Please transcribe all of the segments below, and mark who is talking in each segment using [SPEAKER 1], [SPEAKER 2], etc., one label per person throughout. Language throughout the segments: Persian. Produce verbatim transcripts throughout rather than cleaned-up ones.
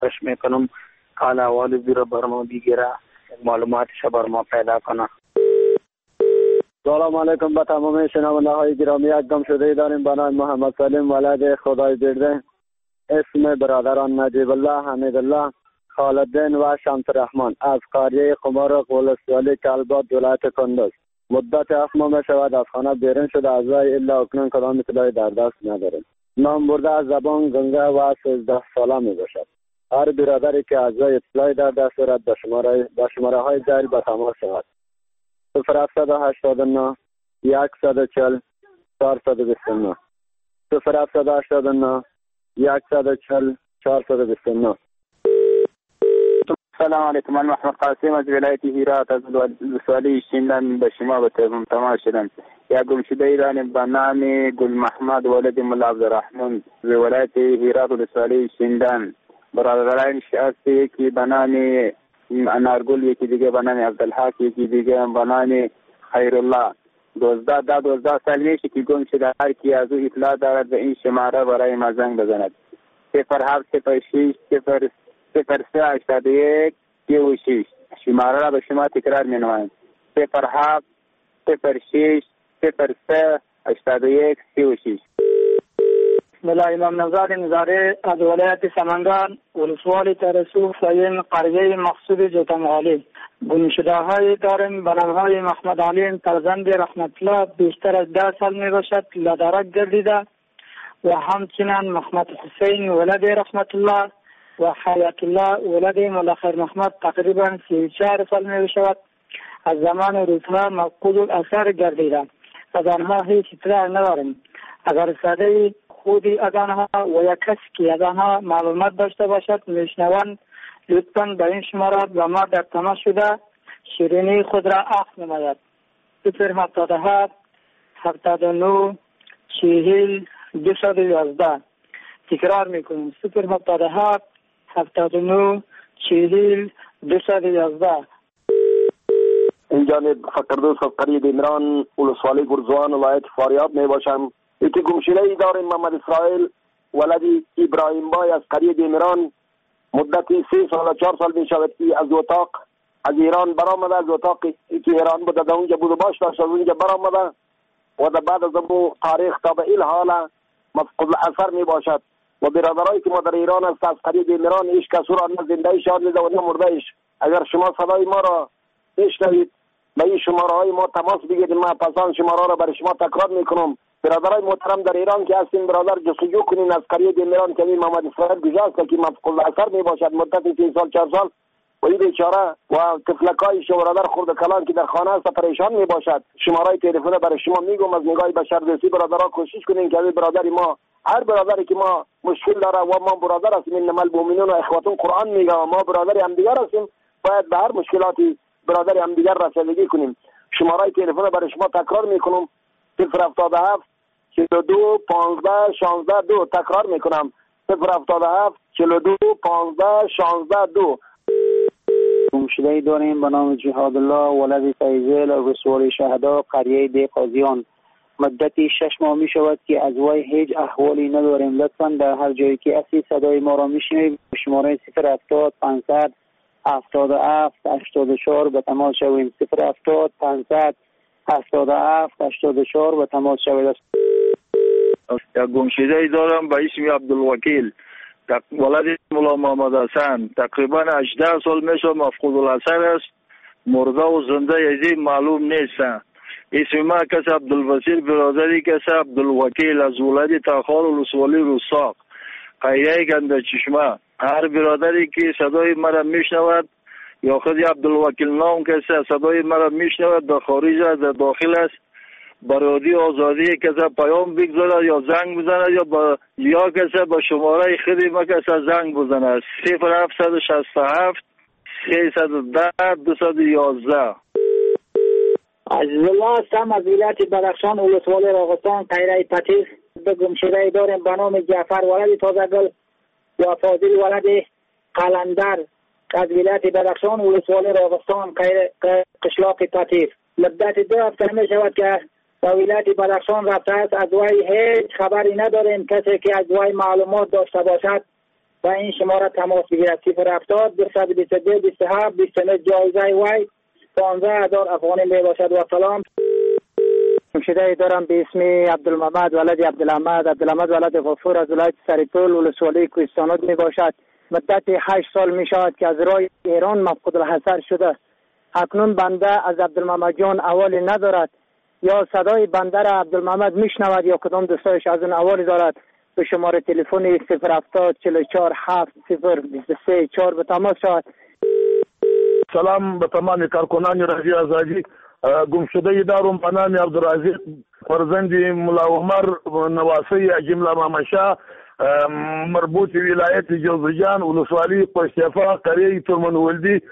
[SPEAKER 1] پیش میکنم حال احوال زیر بر ما بگیره، معلوماتش بر ما پیدا کنه.
[SPEAKER 2] سلام علیکم به تمام شنونده های گرامی. یک گم شده داریم به نام محمد سلیم ولد خدای برده. اسم برادران نجیب الله، حمید الله، خالدین و شمس رحمان از قریه قمار قولسوالی کلبات ولایت کندوز. مدت هفت ماه می شود از خانه بیرون شده، از وی الا اکنون کدام اطلاعی در دست نداریم. نام برده از زبان گنگه و سیزده ساله می باشد. هر برادری که از وی اطلاعی در دست دارد به شماره به شماره های ذیل به تماس شود. صفر هفت هشت نه صد و چهل چهارصد و بیست و نه صفر هفت هشت نه صد و چهل چهارصد و بیست و نه.
[SPEAKER 3] سلام علیکم. من محمد قاسم از ولایت هرات از ولسوالی شیندان به شما به تماس شدم. یک گمشده ایرانی به نام گل محمد ولد ملا عبدالرحمن از ولایت هرات ولسوالی شیندان. برادران شخصی که به نام انارگل، یکی دیگه به نام عبدالحق، یکی دیگه به نام خیرالله. دوزده دا دوزده سال میشه که گم شده. هر کی از او اطلاع دارد به این شماره برای ما زنگ بزند. صفر هفت صفر شش صفر صفر سه هشتاد و یک سی و شش. شماره را به شما تکرار می نمایم. صفر هفت صفر شش صفر سه هشتاد و یک سی و شش.
[SPEAKER 4] بسم الله. امام نزار نزاره از ولایت سمنگان ولسوالی ترسو سیم قریه مقصود جوتمغالی. گمشده های داریم به نام های محمد علی فرزند رحمت الله، بیشتر از ده سال می باشد لدرک گردیده، و همچنین محمد حسین ولد رحمت الله و حیات الله ولد ملخیر محمد تقریبا سی و چهار سال می باشد. از زمان روزها مفقود الاثر گردیده. از آنها هیچ اطلاع نداریم. اگر ساده خودی از آنها و یک کسی که از آنها معلومات داشته باشد میشنوند، لطفاً به این شماره با ما در تماس شده شیرینی خود را عفو نماید. صفر هفتاد و هفت هفتاد و نه چهل دویست و یازده. تکرار میکنیم. صفر هفتاد و هفت هفتاد و نه چهل دویست و یازده.
[SPEAKER 2] این جانب فقردوس از قریه دیمران ولسوالی گرزوان ولایت فاریاب می باشم. یکی گمشده ای داریم محمد اسرائیل ولدی ابراهیم بای از قریه دیمران. مدتی سه سال و چهار سال می شود که از اتاق از ایران برآمده. از اتاقی که ایران بوده در اونجا بود و باش داشت، از اونجا برآمده و در بعد از اون تاریخ تا به این حال مفقود الاثر می باشد. و برادرایی که ما در ایران است از قریه دیمران هیچ کس را نه زنده شان میده و نه مرده ایش. اگر شما صدای ما را بشنوید به این شماره های ما تماس بگیرید. ما پسان شماره را برای شما تکرار میکنم. برادرای محترم در ایران که هستین برادر جستجو کنین از قریه دیمران که محمد اسرائیل گذاشت که مفقود الاثر می باشد مدت سه سال چهار سال و این بیچاره و طفلکای شو برادر خرد کلان که در خانه است پریشان می باشد. شماره تلفن برای شما میگم. از نگاه بشردوستی برادرها کوشش کنین که برادری ما، هر برادری که ما مشکل داره و ما برادر هستیم، انما المؤمنون و اخوتون قرآن میگه و ما برادر هم دیگر هستیم، باید به هر مشکلاتی برادر هم دیگر رسیدگی کنیم. شماره تلفن برای شما تکرار میکنم. صفر هفتاد و هفت چهل و دو پانزده شانزده دو. تکرار میکنم. صفر هفتاد و هفت چهل و دو پانزده شانزده دو.
[SPEAKER 1] گمشده ای داریم به نام جهاد الله ولد فیضل از ولسوالی شهدا قریه دی قاضیان. مدتی شش ماه می شود که از وی هیچ احوالی نداریم. لطفاً در هر جایی که اصلی صدای ما را میشنوید شماره صفر هفتاد پانصد هفتاد و هفت هشتاد و چهار به تماس شویم. صفر هفتاد پانصد هفتاد و هفت هشتاد و چهار به تماس شوید.
[SPEAKER 5] یک گمشده ای دارم به اسم عبدالوکیل ولد مولا محمد حسن. تقریبا هجده سال میشه مفقود الاثر است. مرده و زنده یزی معلوم نیست. اسم ما کس عبدالوسیل برادری کس عبدالوکیل از ولد تاخار ولسوالی روساق قریه گنده چشمه. هر برادری که صدای مرا میشنود یا خود عبدالوکیل نام کسی صدای مرا میشنود در خارج در داخل است، برادی آزادی کسی پیام بگذارد یا زنگ بزند یا با یا کسی با شماره خودی ما کسی زنگ بزند. صفر هفت شصت و هفت سیصد و ده دویست و یازده.
[SPEAKER 4] عزیز الله هستم از ولایت بدخشان ولسوالی راغستان قریه پتیس. به گمشده داریم به نام جعفر ولد تازگل و فاضل ولد قلندر از ولایت بدخشان ولسوالی راغستان قشلاق پتیس. مدت دو هفته می شود که به ولایت بدخشان رفته است. از وی هیچ خبری نداریم. کسی که از وی معلومات داشته باشد و این شماره تماس بگیرد صفر هفتاد دویست و بیست و دو بیست و هفت بیست و نه. جایزه وی پانزده هزار افغانی می باشد. و سلام. گمشده دارم به اسم عبدالمحمد ولد عبدالحمد عبدالحمد ولد غفور از ولایت سرپل ولسوالی کوهستانات می باشد. مدت هشت سال می شود که از راه ایران مفقود الحضر شده. اکنون بنده از عبدالمحمد جان احوالی ندارد، یا صدای بنده را عبدالمحمد میشنود یا کدام دوستایش از اون احوالی دارد. به شماره تلفن صفر هفتاد چهل و چهار هفت صفر بیست و سه چهار به تماس شود.
[SPEAKER 6] سلام به تمام کارکنان رادیو آزادی. گمشده دارم به نام عبدالرزاق فرزند ملا عمر نواسی جمله مامشا، مربوط ولایت جوزجان ولسوالی پشتیفا قریه ترمن ولدی.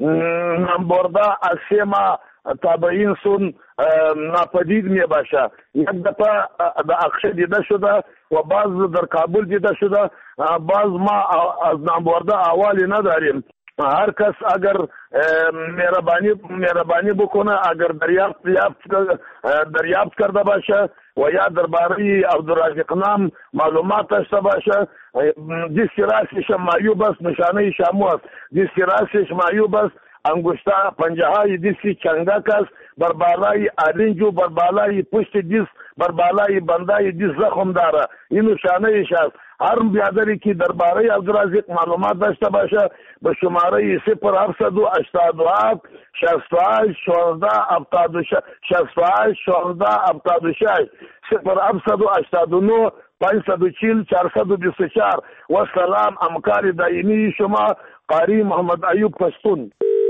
[SPEAKER 6] نمبرده از سه ماه تابعین سون ناپدید می باشه. یک دفعه در اقشه دیده شده و بعض در کابل دیده شده. بعض ما از نمبرده احوالی نداریم. هر کس اگر مهربانی مهربانی بکنه، اگر دریافت دریافت کرده باشه و یا درباره عبدالرزاق نام معلومات داشته باشه، دیسک راسش معیوب است، نشانه شامو است. دیسک راسش معیوب است، انگشتا پنجه های دیسکی چنگک است، بر بالای آلنجو، بر بالای پشت دیس، بر بالای بندای دیس زخم داره. این نشانه ایش است. هر بیادری که درباره عبدالرزاق معلومات داشته باشه به شماره صفر هفتصد و هشتاد و هفت شصت و هشت شانزده هفتاد و شش شصت و هشت شانزده هفتاد و شش صفر هفتصد و هشتاد و نه پانصد و چهل چهارصد و بیست و چهار. و سلام. همکار دائمی شما قاری محمد ایوب پشتون.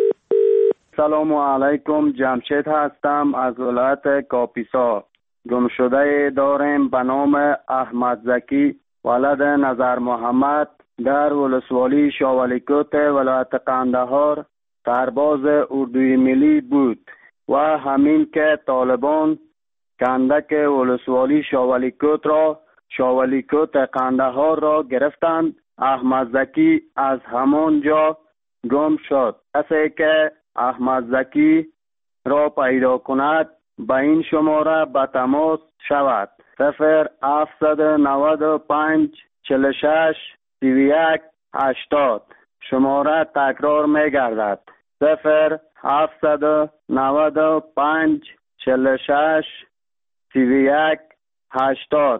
[SPEAKER 7] سلام علیکم. جمشید هستم از ولایت کاپیسا. گمشده داریم به نام احمد زکی ولد نظر محمد در ولسوالی شاولیکوت ولایت قندهار سرباز اردوی ملی بود و همین که طالبان کندک ولسوالی شاولیکوت را شاولیکوت قندهار را گرفتند، احمد زکی از همان جا گم شد. کسی که احمد زکی را پیدا کند به این شماره به تماس شود. صفر هفتصد و نود و پنج چهل و شش سی و یک هشتاد. شماره تکرار می گردد. صفر هفتصد و نود و پنج چهل و شش سی و یک هشتاد.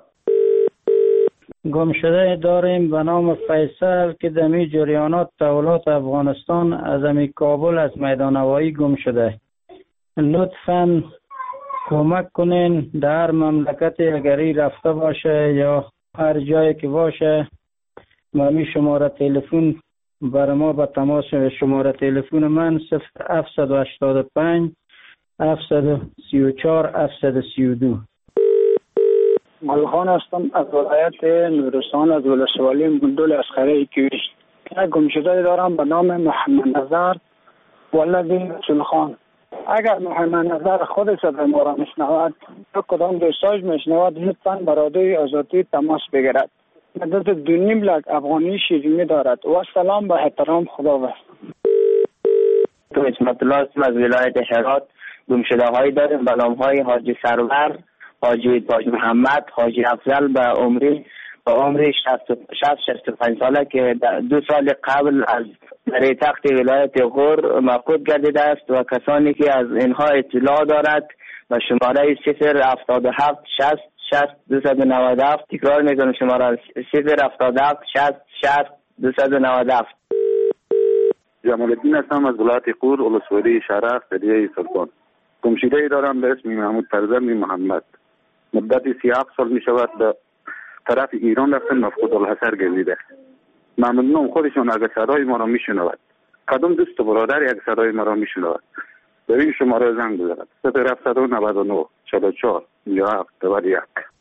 [SPEAKER 8] گمشده داریم به نام فیصل که دمی جریانات تولات افغانستان از امی کابل از میدان هوایی گم شده. لطفاً کمک کنین در مملکت اگری رفته باشه یا هر جایی که باشه ممی شماره تلفن بر ما به تماس. شماره تلفن من صفر هفتصد و هشتاد و پنج هفتصد و سی و چهار هفتصد و سی و دو.
[SPEAKER 4] گلخان هستم از ولایت نورستان از ولسوالی مندول اسخره کیویش. یک گمشده دارم به نام محمد نظر ولد رسول خان. اگر محمد نظر خودش از ما را میشنود یا کدام دوستایش میشنود لطفاً برادر آزادی تماس بگیرد. مدت دو نیم لک افغانی شیرینی دارد. و سلام به احترام. خدا بست.
[SPEAKER 9] تو اسمت الله هستم از ولایت هرات. گمشده هایی داریم به نام های حاجی سرور، حاجی تاج محمد، حاجی افضل به عمری به عمری شصت شصت و پنج ساله که دو سال قبل از در تخت ولایت غور مفقود گردیده است و کسانی که از اینها اطلاع دارد و شماره صفر هفتاد و هفت شصت شصت دویست و نود و هفت. تکرار میکنم شماره صفر هفتاد و هفت شصت شصت دویست و نود و هفت.
[SPEAKER 10] جمال الدین هستم از ولایت غور ولسوالی شرف قریه سلطان. گمشده ای دارم به اسم محمود فرزند محمد. مدت سی هفت سال می شود به طرف ایران رفتن مفقود الحضر گردیده. ممنونم خودشون اگر صدای ما را می شنود. کدام دوست برادر یک صدای ما را می شنود به این شماره زنگ بزند. صفر هفتصد و نود و نه چهل و چهار یا هفت دو یک.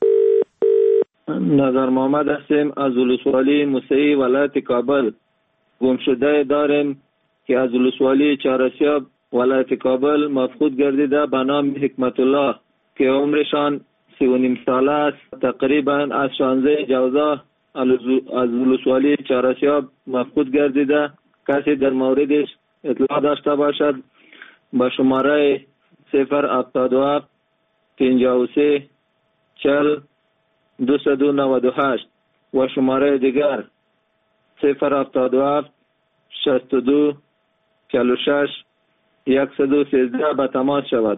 [SPEAKER 5] نظر محمد هستیم از ولسوالی موسعی ولایت کابل. گمشده داریم که از ولسوالی چهارسیاب ولایت کابل مفقود گردیده به نام حکمت الله که عمرشان سی و نیم ساله است. تقریبا از شانزده جوزا از ولسوالی چهارسیاب مفقود گردیده. کسی در موردش اطلاع داشته باشد با شماره صفر هفتاد و هفت پنجاه و سه چهل دویست و نود و هشت و شماره دیگر صفر هفتاد و هفت شصت و دو چهل و شش صد و سیزده به تماس شود.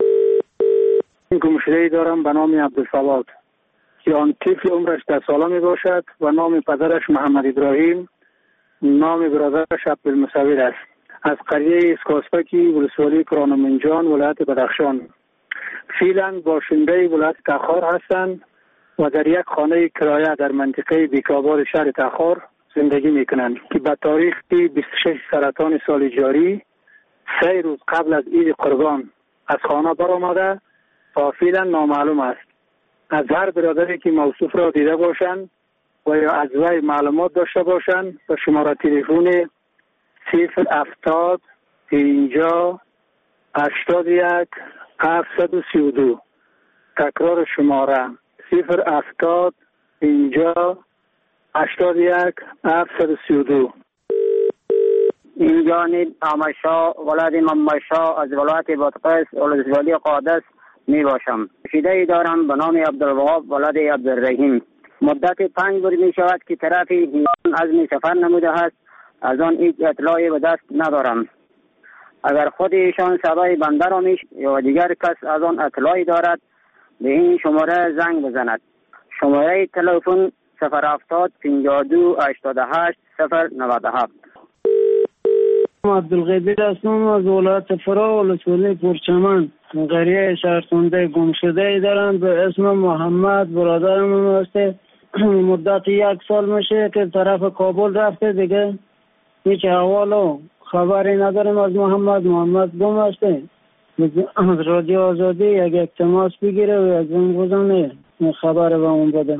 [SPEAKER 4] گمشده‌ای دارم به نام عبدالصواد که آن طفل عمرش ده ساله می باشد و نام پدرش محمد ابراهیم، نام برادرش عبدالمصور است. از قریه اسکاسپکی ولسوالی کرانمنجان ولایت بدخشان. فعلا باشنده ولایت تخار هستند و در یک خانه کرایه در منطقه بیکابار شهر تخار زندگی میکنند که به تاریخ بیست و شش سرطان سال جاری سه روز قبل از عید قربان از خانه برآمده تا فعلا نامعلوم است. از هر برادری که موصوف را دیده باشند و یا از وی معلومات داشته باشند به شماره تلفن صفر هفتاد پنجاه هشتاد و یک هفتصد و سی و دو. تکرار شماره صفر هفتاد پنجاه هشتاد و یک هفتصد و سی و دو.
[SPEAKER 11] این جانب آمشا ولد ممشا از ولایت بادغیس ولسوالی قادس می باشم. شیده دارم به نام عبدالوهاب ولد عبدالرحیم. مدت پنج روز می شود که طرف ایران عزم سفر نموده است. از آن هیچ اطلاعی به دست ندارم. اگر خود ایشان صدای بنده را میش یا دیگر کس از آن اطلاعی دارد به این شماره زنگ بزند. شماره تلفن صفر هفتاد پنجاه و دو هشتاد و هشت صفر نود و هفت.
[SPEAKER 8] عبدالقادر هستم از ولایت فرا ولسوالی پرچمن. قریه شهرخونده گمشده دارم به اسم محمد برادرم هسته. مدت یک سال میشه که طرف کابل رفته دیگه هیچ احوال و خبری نداریم از محمد. محمد گم هسته. از رادیو آزادی یک یک تماس بگیره و از اون گذانه خبر به اون بده.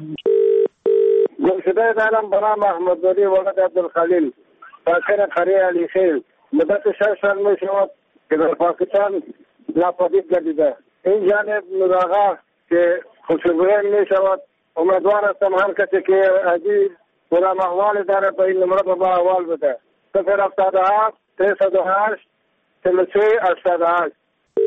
[SPEAKER 2] گمشده دارم به نام احمدزاده ولد عبدالخلیل ساکن قریه علی خیل. مدت شش سال می شود که در پاکستان ناپدید گردیده. این جانب مراغه که خوشبختی می شود. امیدوار هستم هر کسی که عزیز غلام احوال داره به این نمره به ما احوال بده. صفر هفتاد و هفت سیصد و هشت چهل و سه هشتاد و هشت.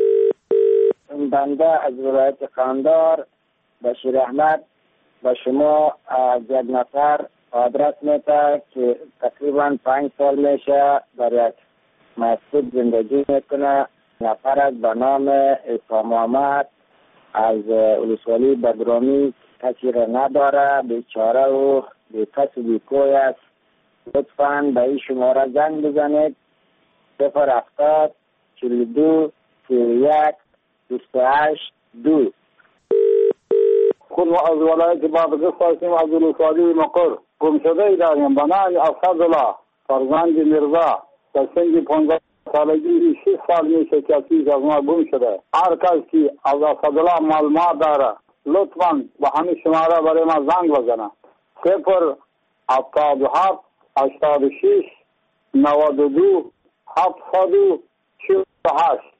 [SPEAKER 11] بنده از ولایت قندار بشیر احمد به شما از یک نفر آدرس میده که تقریبا پنج سال میشه در یک مسجد زندگی میکنه. نفر به نام عیسی محمد از ولسوالی بدرامی کسی را نداره، بیچاره و بیکس و بیکوی است. لطفاً به این شماره زنگ بزنید صفر هفتاد چهل و دو سی و یک بیست و هشت دو.
[SPEAKER 2] خود ما از ولایت بادغیس هستیم از ولسوالی مقر. گمشده داریم به نام اسدالله فرزند میرزا در سن پانزده سالگی شش سال میشه که از ما گم شده. هر کس که از اسدالله معلومات داره لطفاً به همین شماره برای ما زنگ بزنه صفر هفتاد و هفت هشتاد و شش نود و دو هفتصد و چهل و هشت.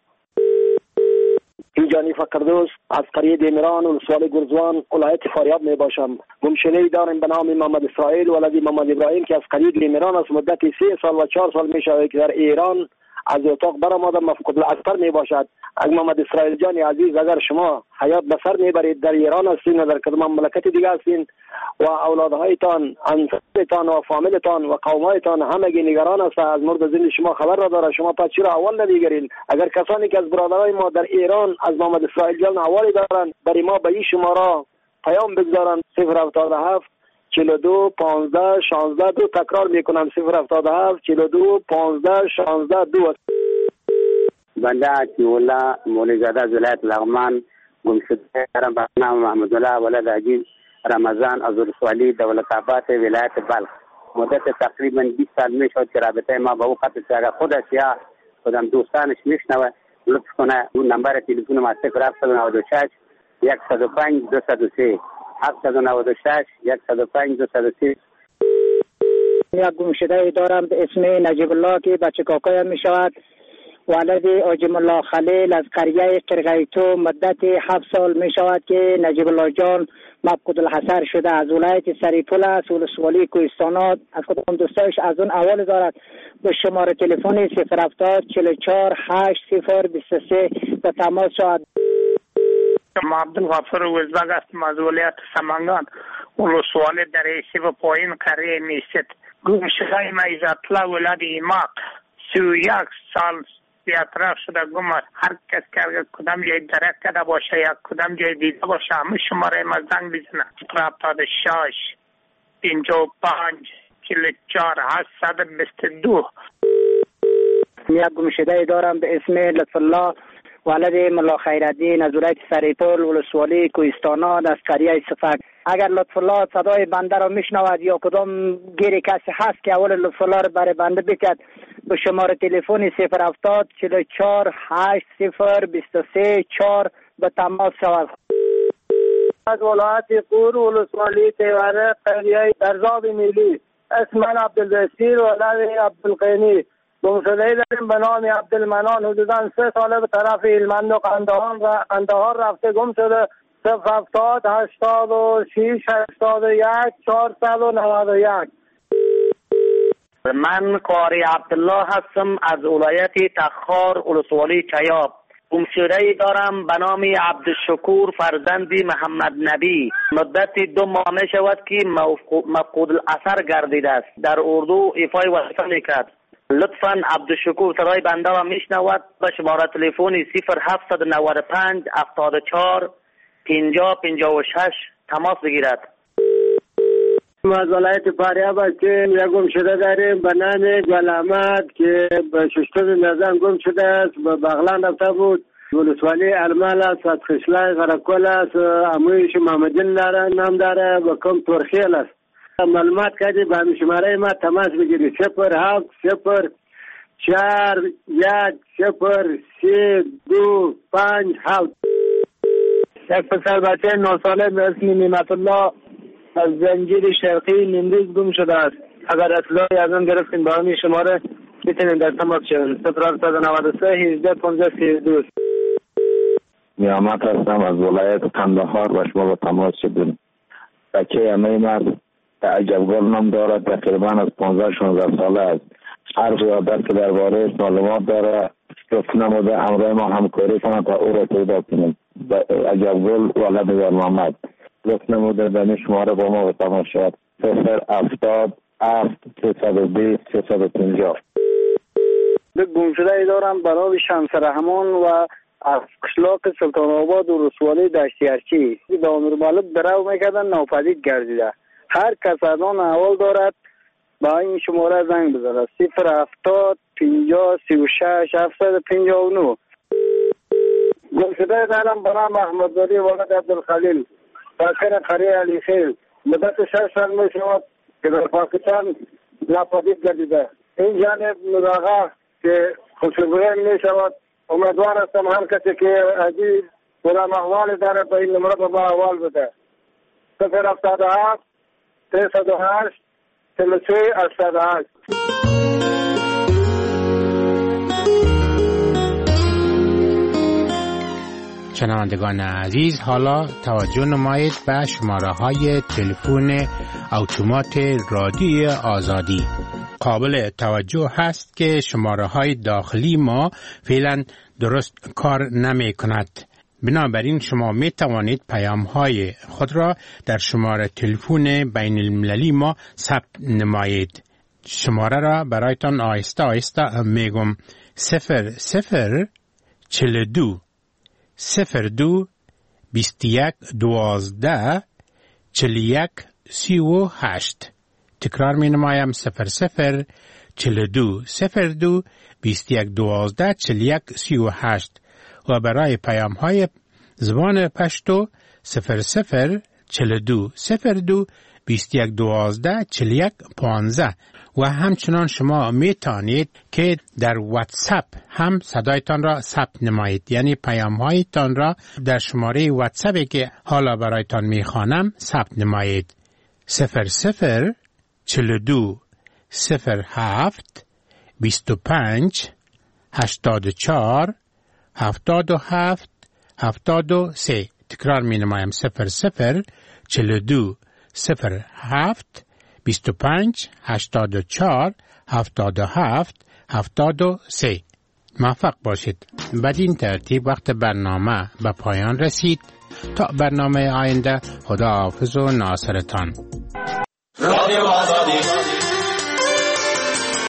[SPEAKER 12] جانی فقردوس از قریه دیمران ولسوالی گرزوان ولایت فاریاب می باشم. گمشده‌ای دارم به نام محمد اسرائیل ولد محمد ابراهیم که از قریه دیمران است. مدت سه سال و چهار سال می شود که در ایران از اتاق برآمده مفقود الاثر می باشد. اگر محمد اسرائیل جان عزیز اگر شما حیات به سر میبرید در ایران هستین و در کدام مملکت دیگه هستین و اولادهایتان انصارتان و فامیلتان و قومایتان همگی نگران است از مورد زندگی شما خبر را داره، شما پس چرا اول نمیگیرین؟ اگر کسانی که از برادرای ما در ایران از محمد اسرائیل جان حوالی دارن برای ما به این شماره پیام بگذارن صفر هفتاد و هفت چهل و دو پانزده شانزده دو. تکرار میکنم صفر هفتاد و هفت چهل و دو پانزده شانزده دو.
[SPEAKER 11] بنده عطی‌الله مولیزاده از ولایت لغمان گمشده دارم به نام محمدالله ولد عجیب رمضان از ولسوالی دولت آباد ولایت بلخ. مدت تقریبا بیست سال می شد که رابطه ما با او قطع شد. اگر خودش یا خودم دوستانش میشنوه لطف کنه اون نمبر تلفن ما صفر هفتصد و نود و شش صد و پنج دویست و سه هفتصد و نود و شش صد و پنج دویست و سه.
[SPEAKER 4] یک گمشده دارم به اسم نجیب الله که بچه کاکایم می شود. ولد آجم الله خلیل از قریه قرغیتو. مدت هفت سال می شود که نجیب الله جان مفقود الحصر شده. از ولایت سریپول است ولسوالی کوهستانات. از کدام دوستایش از اون اول دارد به شماره تلفن صفر هفتاد چهل و چهار هشت صفر بیست و سه به تماس شد.
[SPEAKER 13] ما عبدالغفور وزبگ هستم از ولایت سمنگان ولسوالی در ایسی و پایین قریه میشت. گمشده میزتله ولد ایماق سی و یک سال بیاطراف شده گم است. هر کس که اگر کدام جای درک کرده باشه یا کدام جای دیده باشه همه شماره ما زنگ بزنه. هفتاد و شش پنجاه و پنج چهل و چهار هشتصد و بیست و دو.
[SPEAKER 4] یک گمشده دارم به اسم لطف الله ولد ملا خیرالدین از ولایت سریپل ولسوالی کوهستان از قریه صفک. اگر لطف الله صدای بنده را میشنود یا کدام گیری کسی هست که اول لطف الله را برای بنده بکرد به شماره تلفن صفر هفتاد چهل و چهار هشت صفر بیست و سه چهار به تماس شود.
[SPEAKER 14] از ولایت قور ولسوالی تیوره قریه درزاب نیلی اسم من عبدالبصیر ولد عبدالقینی. گمشده‌ای داریم به نام عبدالمنان حدوداً سه ساله به طرف هلمند و قندهار و قندهار رفته گم شده. صفر هفتاد هشتاد و شش هشتاد و یک چهارصد و نود و یک.
[SPEAKER 15] من قاری عبدالله هستم از ولایت تخار ولسوالی چیاب. گمشده‌ای دارم به نام عبدالشکور فرزندی محمد نبی. مدت دو ماه می شود که مفقود الاثر گردیده است. در اردو ایفای وظیفه میکرد. لطفاً عبدالشکور صدای بنده را میشنود به شماره تلفن صفر هفتصد و نود و پنج هفتاد و چهار پنجاه پنجاه و شش تماس بگیرد.
[SPEAKER 14] از ولایت فاریاب هستیم. یک گمشده داریم به نام گل احمد که به ششتم نظام گم شده است. به بغلان رفته بود. ولسوالی ارمل است. از خشلای غرقل است. امویش محمدین داره نام داره و کم ترخیل است. معلومات کردی به همین شماره ما تماس بگیری صفر هفت صفر چهار یک صفر سه دو پنج هفت.
[SPEAKER 4] یک پسر بچه نه ساله به اسم نعمت الله از زنجیر شرقی نیمروز گم شده است. اگر اطلاعی از آن گرفتین با همین شماره میتونین در تماس شوین. صفر هفتصد و نود و سه هجده پانزده سی و دو.
[SPEAKER 16] نیامت هستم از ولایت قندهار و شما با تماس شدیم. بچه همه مرد عجبگل نام دارد. تقریبا از پانزده شانزده ساله است. هر یادت که درباره معلومات داره لطف نموده همراه ما همکاری کنند تا او را پیدا کنیم. عجبگل ولد در محمد لطف نموده به شماره با ما به تماس شد. صفر هفتاد هفت سیصد و بیست سیصد و پنجاه.
[SPEAKER 4] یک گمشده دارم به نام شمس رحمان و از قشلاق سلطان آباد و رسوالی دشتی ارچی. به امیر مالک درو میکردن ناپدید گردیده. هر کس از آن احوال دارد با این شماره زنگ بزنه. صفر هفتاد پنجاه سی و شش هفتصد و پنجاه و نه.
[SPEAKER 14] گمشده دارم به نام احمدزاده ولد عبدالخلیل ساکن قریه علی خیل. مدت شش سال می شود که در پاکستان ناپدید گردیده. این جانب مداغا که خوشبختی می شود. امیدوار هستم هر کسی که عزیز کدام احوال داره به این نمره به ما احوال بده. صفر هفتاد و هفت سیصد و هشت چهل و سه هشتاد و هشت.
[SPEAKER 17] شنوندگان عزیز، حالا توجه نمایید به شماره های تلفن اتومات رادیو آزادی. قابل توجه هست که شماره های داخلی ما فعلا درست کار نمی کند. بنابراین شما می توانید پیام های خود را در شماره تلفن بین المللی ما ثبت نمایید. شماره را برایتان آهسته آهسته میگم. صفر صفر چهل و دو صفر دو بیست و یک دوازده چهل و یک سی و هشت. تکرار می نمایم. صفر صفر چهل و دو صفر دو بیست و یک دوازده چهل و یک سی و هشت. و برای پیام های زبان پشتو صفر صفر چهل و دو صفر دو بیست و یک دوازده چهل و یک پانزده. و همچنان شما می توانید که در واتساپ هم صدایتان را ثبت نمایید، یعنی پیام هایتان را در شماره واتساپی که حالا برایتان می خوانم ثبت نمایید. صفر صفر چهل و دو صفر هفت بیست و پنج هشتاد و چهار هفتاد و هفت هفتاد و سه. تکرار می نمایم. صفر صفر چهل و دو صفر هفت بیست و پنج هشتاد و چهار هفتاد و هفت هفتاد و سه. موفق باشید. بدین ترتیب وقت برنامه به پایان رسید. تا برنامه آینده، خدا حافظ و ناصرتان. رادیو آزادی